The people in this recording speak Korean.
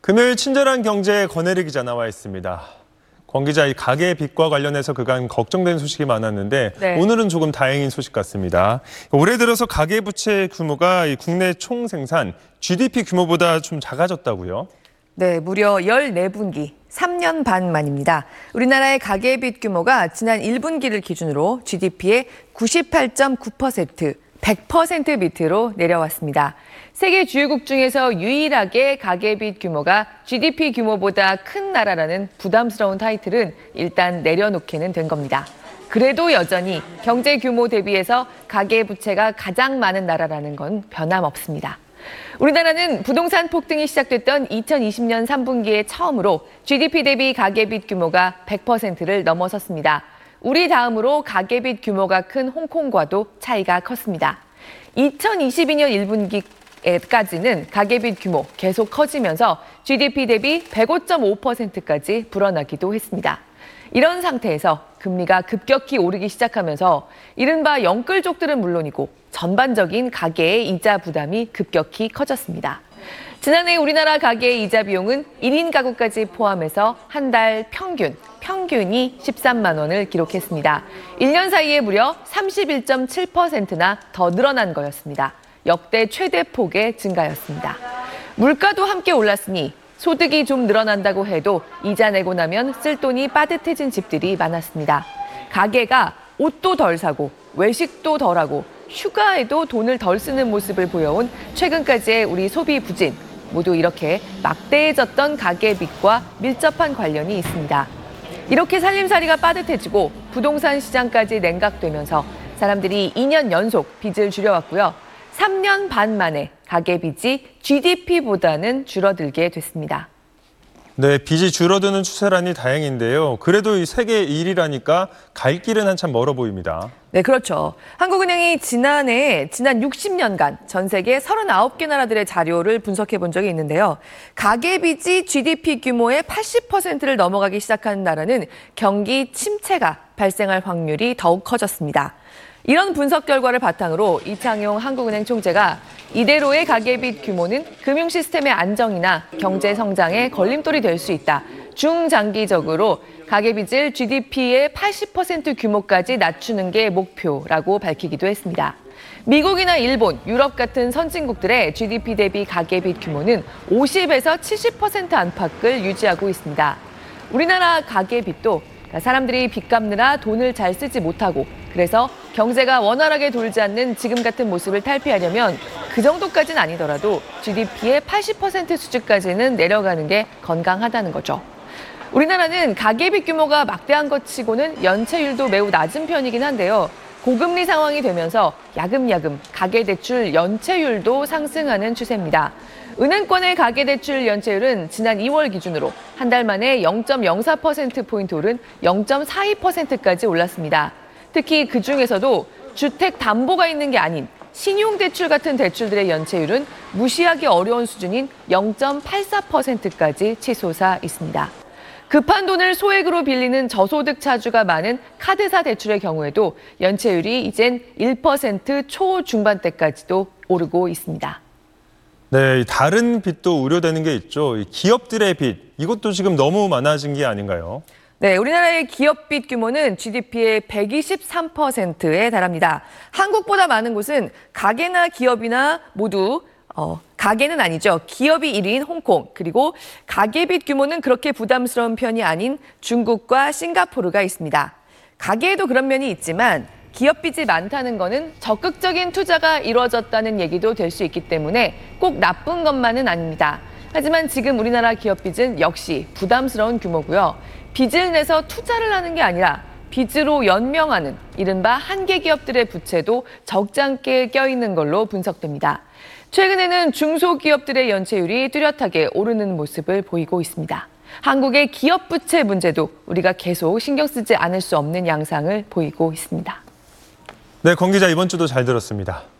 금요일 친절한 경제의 권혜리 기자 나와 있습니다. 권 기자, 이 가계 빚과 관련해서 그간 걱정된 소식이 많았는데 오늘은 조금 다행인 소식 같습니다. 올해 들어서 가계 부채 규모가 이 국내 총생산 GDP 규모보다 좀 작아졌다고요? 네, 무려 14분기, 3년 반 만입니다. 우리나라의 가계빚 규모가 지난 1분기를 기준으로 GDP의 98.9%, 100% 밑으로 내려왔습니다. 세계 주요국 중에서 유일하게 가계빚 규모가 GDP 규모보다 큰 나라라는 부담스러운 타이틀은 일단 내려놓게는 된 겁니다. 그래도 여전히 경제 규모 대비해서 가계부채가 가장 많은 나라라는 건 변함없습니다. 우리나라는 부동산 폭등이 시작됐던 2020년 3분기에 처음으로 GDP 대비 가계빚 규모가 100%를 넘어섰습니다. 우리 다음으로 가계빚 규모가 큰 홍콩과도 차이가 컸습니다. 2022년 1분기까지는 가계빚 규모 계속 커지면서 GDP 대비 105.5%까지 불어나기도 했습니다. 이런 상태에서 금리가 급격히 오르기 시작하면서 이른바 영끌족들은 물론이고 전반적인 가계의 이자 부담이 급격히 커졌습니다. 지난해 우리나라 가계의 이자 비용은 1인 가구까지 포함해서 한 달 평균이 13만 원을 기록했습니다. 1년 사이에 무려 31.7%나 더 늘어난 거였습니다. 역대 최대 폭의 증가였습니다. 물가도 함께 올랐으니 소득이 좀 늘어난다고 해도 이자 내고 나면 쓸 돈이 빠듯해진 집들이 많았습니다. 가계가 옷도 덜 사고 외식도 덜 하고 휴가에도 돈을 덜 쓰는 모습을 보여온 최근까지의 우리 소비 부진, 모두 이렇게 막대해졌던 가계빚과 밀접한 관련이 있습니다. 이렇게 살림살이가 빠듯해지고 부동산 시장까지 냉각되면서 사람들이 2년 연속 빚을 줄여왔고요. 3년 반 만에 가계빚이 GDP보다는 줄어들게 됐습니다. 네, 빚이 줄어드는 추세라니 다행인데요. 그래도 이 세계 1위라니까 갈 길은 한참 멀어 보입니다. 네, 그렇죠. 한국은행이 지난 60년간 전 세계 39개 나라들의 자료를 분석해 본 적이 있는데요. 가계빚이 GDP 규모의 80%를 넘어가기 시작한 나라는 경기 침체가 발생할 확률이 더욱 커졌습니다. 이런 분석 결과를 바탕으로 이창용 한국은행 총재가 이대로의 가계빚 규모는 금융 시스템의 안정이나 경제 성장에 걸림돌이 될 수 있다. 중장기적으로 가계빚을 GDP의 80% 규모까지 낮추는 게 목표라고 밝히기도 했습니다. 미국이나 일본, 유럽 같은 선진국들의 GDP 대비 가계빚 규모는 50에서 70% 안팎을 유지하고 있습니다. 우리나라 가계빚도 사람들이 빚 갚느라 돈을 잘 쓰지 못하고 그래서 경제가 원활하게 돌지 않는 지금 같은 모습을 탈피하려면 그 정도까지는 아니더라도 GDP의 80% 수준까지는 내려가는 게 건강하다는 거죠. 우리나라는 가계빚 규모가 막대한 것 치고는 연체율도 매우 낮은 편이긴 한데요. 고금리 상황이 되면서 야금야금 가계대출 연체율도 상승하는 추세입니다. 은행권의 가계대출 연체율은 지난 2월 기준으로 한 달 만에 0.04%포인트 오른 0.42%까지 올랐습니다. 특히 그중에서도 주택 담보가 있는 게 아닌 신용대출 같은 대출들의 연체율은 무시하기 어려운 수준인 0.84%까지 치솟아 있습니다. 급한 돈을 소액으로 빌리는 저소득 차주가 많은 카드사 대출의 경우에도 연체율이 이젠 1% 초중반대까지도 오르고 있습니다. 네, 다른 빚도 우려되는 게 있죠. 기업들의 빚, 이것도 지금 너무 많아진 게 아닌가요? 네, 우리나라의 기업빚 규모는 GDP의 123%에 달합니다. 한국보다 많은 곳은 가계나 기업이나 모두 가계는 아니죠. 기업이 1위인 홍콩, 그리고 가계빚 규모는 그렇게 부담스러운 편이 아닌 중국과 싱가포르가 있습니다. 가계에도 그런 면이 있지만 기업빚이 많다는 거는 적극적인 투자가 이루어졌다는 얘기도 될 수 있기 때문에 꼭 나쁜 것만은 아닙니다. 하지만 지금 우리나라 기업빚은 역시 부담스러운 규모고요. 빚을 내서 투자를 하는 게 아니라 빚으로 연명하는 이른바 한계 기업들의 부채도 적잖게 껴있는 걸로 분석됩니다. 최근에는 중소기업들의 연체율이 뚜렷하게 오르는 모습을 보이고 있습니다. 한국의 기업 부채 문제도 우리가 계속 신경 쓰지 않을 수 없는 양상을 보이고 있습니다. 네, 권 기자 이번 주도 잘 들었습니다.